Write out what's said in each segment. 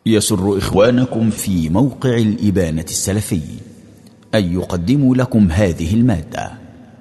يسر إخوانكم في موقع الإبانة السلفي أن يقدموا لكم هذه المادة.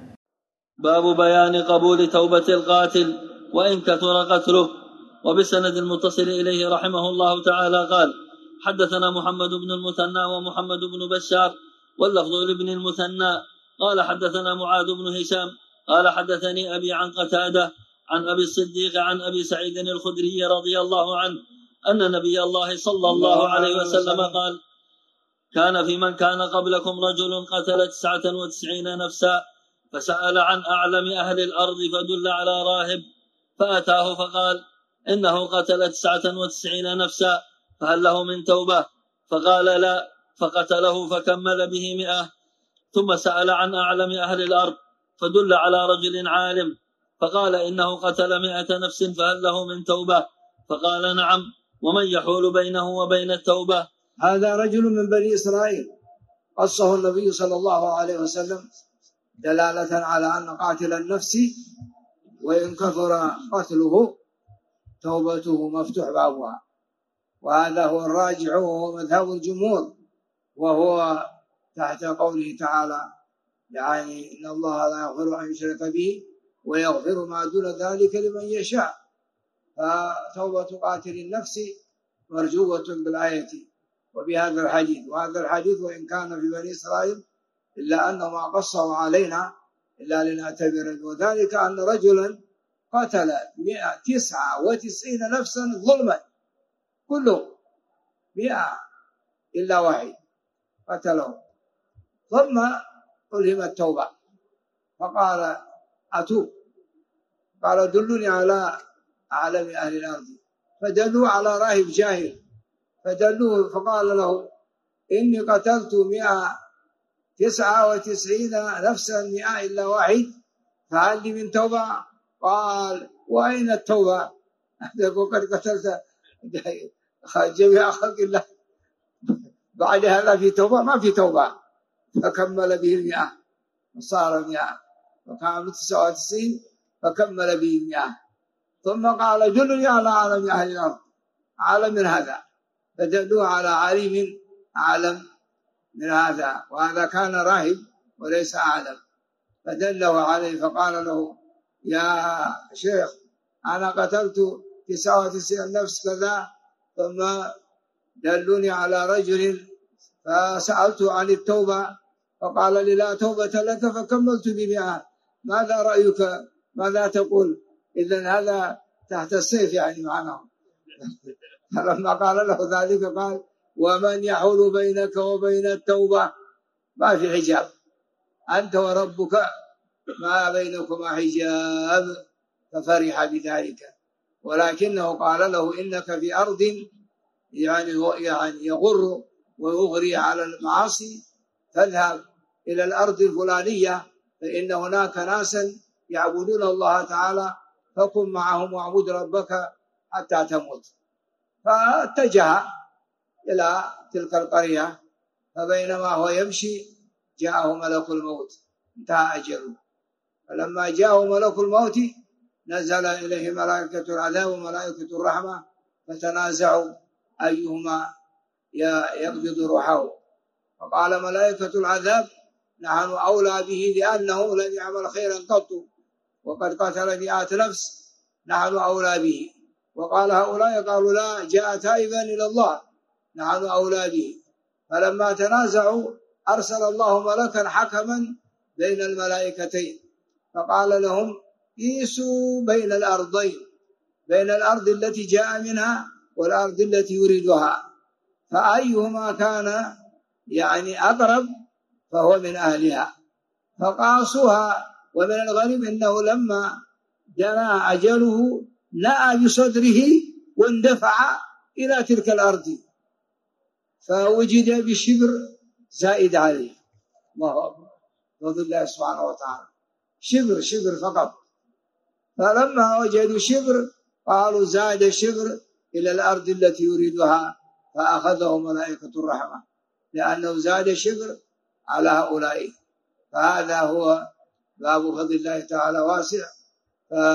باب بيان قبول توبة القاتل وإن كثر قتله. وبسند المتصل إليه رحمه الله تعالى قال: حدثنا محمد بن المثنى ومحمد بن بشار واللفظ لابن المثنى قال حدثنا معاذ بن هشام قال حدثني أبي عن قتادة عن أبي الصديق عن أبي سعيد الخدري رضي الله عنه أن نبي الله صلى الله عليه وسلم قال: كان في من كان قبلكم رجل قتل 99 نفسا فسأل عن أعلم أهل الأرض فدل على راهب فأتاه فقال: إنه قتل 99 نفسا فهل له من توبة؟ فقال: لا، فقتله فكمل به 100. ثم سأل عن أعلم أهل الأرض فدل على رجل عالم فقال: إنه قتل 100 نفس فهل له من توبة؟ فقال: نعم، ومن يحول بينه وبين التوبة؟ هذا رجل من بني إسرائيل قصه النبي صلى الله عليه وسلم دلالة على أن قاتل النفس وإن كثر قتله توبته مفتوح بابها، وهذا هو الراجع وهو مذهب الجمهور، وهو تحت قوله تعالى: يعني إن الله لا يغفر أن يشرك به ويغفر ما دون ذلك لمن يشاء. فتوبة قاتل النفس مرجوة بالآية وبهذا الحديث. وهذا الحديث وإن كان في بني إسرائيل إلا أنه ما قصه علينا إلا لنعتبر، وذلك أن رجلا قتل 199 نفسا ظلما، كله 100 إلا واحد قتله، ثم ألهم التوبة فقال: أتوب. قال: دلني على أعلم أهل الأرض، فدلوا على راهب جاهل فدلوه فقال له: إني قتلت 199 نفسا 100 إلا واحد فهل لي من توبة؟ قال: وأين التوبة؟ وقد قتلت جميع خلق الله، بعد هذا في توبة؟ ما في توبة. فكمل به 100 وصار 100 وكان 99 فكمل به 100. ثم قال: دلني على عالم أهل الأرض، عالم من هذا، فدلوه على عالم عالم من هذا، وهذا كان راهب وليس عالم، فدله عليه فقال له: يا شيخ، أنا قتلت 99 نفس كذا. ثم دلوني على رجل فسألته عن التوبة فقال لي: لا توبة لك، فكملت ب100. ماذا رأيك؟ ماذا تقول؟ إذن هذا تحت السيف يعني معناه. فلما قال له ذلك قال: ومن يحول بينك وبين التوبة؟ ما في حجاب، أنت وربك ما بينكما حجاب. ففرح بذلك، ولكنه قال له: إنك في أرض يعني يغر ويغري على المعاصي، فاذهب إلى الأرض الفلانية فإن هناك ناسا يعبدون الله تعالى، فكن معهم واعبد ربك حتى تموت. فاتجه إلى تلك القرية، فبينما هو يمشي جاءه ملك الموت، انتهى أجله. فلما جاءه ملك الموت نزل إليه ملائكة العذاب وملائكة الرحمة، فتنازعوا أيهما يقبض روحه. فقال ملائكة العذاب: نحن أولى به لأنه لم يعمل خيرا قط وقد قتل 100 نفس، نحن أولى به. وقال هؤلاء قالوا: لا، جاء تائبا إلى الله، نحن أولى به. فلما تنازعوا أرسل الله ملكا حكما بين الملائكتين فقال لهم: قيسوا بين الأرضين، بين الأرض التي جاء منها والأرض التي يريدها، فأيهما كان يعني أقرب فهو من أهلها. فقاسوها. ومن الغريب أنه لما جاء أجله نأى بصدره واندفع إلى تلك الأرض، فوجد بشبر زائد عليه. الله أكبر، فضل الله سبحانه وتعالى، شبر فقط. فلما وجدوا شبر قالوا: زاد شبر إلى الأرض التي يريدها، فأخذه ملائكة الرحمة لأنه زاد شبر على هؤلاء. فهذا هو باب فضل الله تعالى واسع،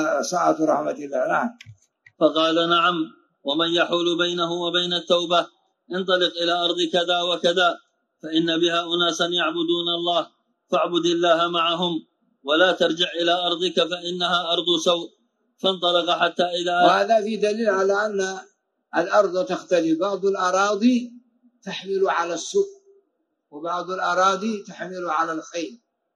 فسعة رحمة الله. نعم. فقال: نعم، ومن يحول بينه وبين التوبة؟ انطلق إلى أرض كذا وكذا فإن بها أناسا يعبدون الله فاعبد الله معهم ولا ترجع إلى أرضك فإنها أرض سوء. فانطلق حتى إذا وهذا في دليل على أن الأرض تختلف، بعض الأراضي تحمل على السوء وبعض الأراضي تحمل على الخير،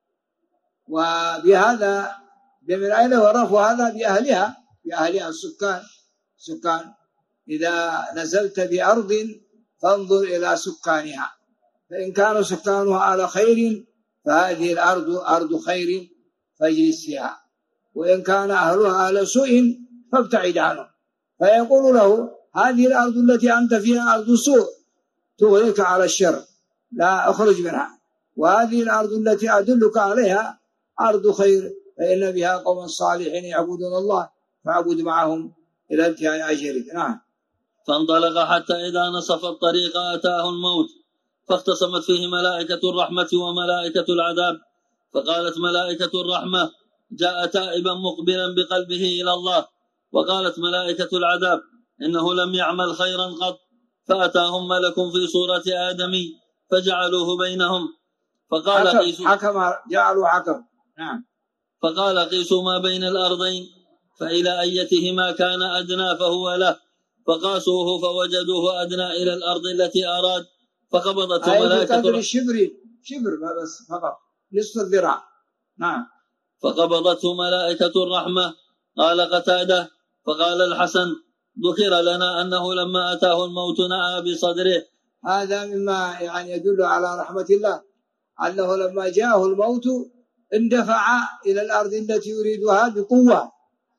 وبهذا من أين ورفوا هذا بأهلها السكان إذا نزلت بأرض فانظر إلى سكانها، فإن كانوا سكانها على خير فهذه الأرض أرض خير فاجلس فيها، وإن كان أهلها على سوء فابتعد عنهم. فيقول له هذه الأرض التي أنت فيها أرض سوء تغريك على الشر لا أخرج منها، وهذه الأرض التي أدلك عليها أرض خير فإن بها قوم صالحين يعبدون الله فاعبد معهم إلى انتهاء أجرك. نعم. فانطلق حتى إذا نصف الطريق أتاه الموت فاختصمت فيه ملائكة الرحمة وملائكة العذاب، فقالت ملائكة الرحمة جاء تائبا مقبلا بقلبه إلى الله، وقالت ملائكة العذاب إنه لم يعمل خيرا قط، فأتاهم ملك في صورة آدمي فجعلوه بينهم فقال حكم. نعم. فقال قيسوا ما بين الأرضين فإلى أيتهما كان أدنى فهو له، فقاسوه فوجدوه أدنى إلى الأرض التي أراد، فقبضته ملائكة شبر بس فقط نصف الذراع. نعم. فقبضته ملائكة الرحمة. قال قتادة فقال الحسن ذكر لنا أنه لما أتاه الموت نأى بصدره. هذا مما يعني يدل على رحمة الله أنه لما جاءه الموت اندفع إلى الأرض التي يريدها بقوة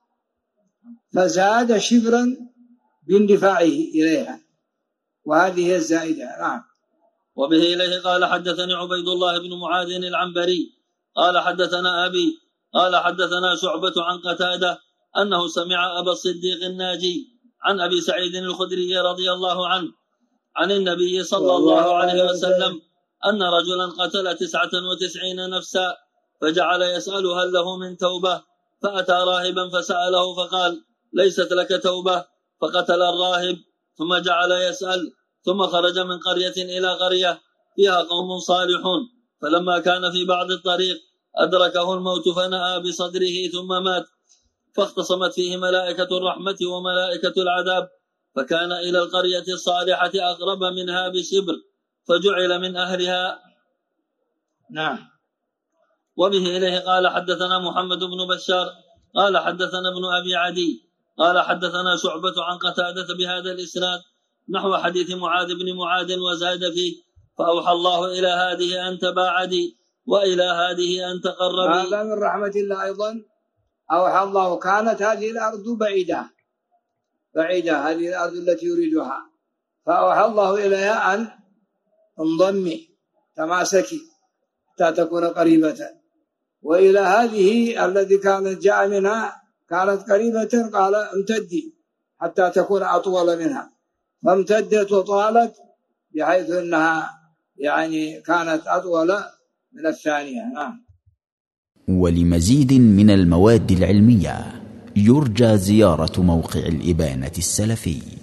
فزاد شبرا باندفاعه إليها، وهذه هي الزائدة. نعم. وبه إليه قال حدثني عبيد الله بن معاذ العنبري قال حدثنا أبي قال حدثنا شعبة عن قتادة أنه سمع أبا الصديق الناجي عن أبي سعيد الخدري رضي الله عنه عن النبي صلى الله عليه وسلم أن رجلا قتل 99 نفسا فجعل يسأل هل له من توبة، فأتى راهبا فسأله فقال ليست لك توبة، فقتل الراهب ثم جعل يسأل، ثم خرج من قرية إلى قرية فيها قوم صالحون، فلما كان في بعض الطريق أدركه الموت فنأى بصدره ثم مات، فاختصمت فيه ملائكة الرحمة وملائكة العذاب، فكان إلى القرية الصالحة أقرب منها بشبر فجعل من أهلها. نعم. وبه إليه قال حدثنا محمد بن بشار قال حدثنا ابن أبي عدي قال حدثنا شعبة عن قتادة بهذا الإسناد نحو حديث معاذ بن معاذ وزاد فيه فأوحى الله إلى هذه أن تباعدي وإلى هذه أن تقربي. هذا من رحمة الله أيضا أوحى الله. كانت هذه الأرض بعيدة هذه الأرض التي يريدها، فأوحى الله إليها أن انضمي تماسكي حتى تكون قريبة، وإلى هذه التي كانت جاء منها كانت قريبة قال امتدي حتى تكون أطول منها، فامتدت وطالت بحيث أنها يعني كانت أطول من الثانية. نعم. ولمزيد من المواد العلمية يرجى زيارة موقع الإبانة السلفي.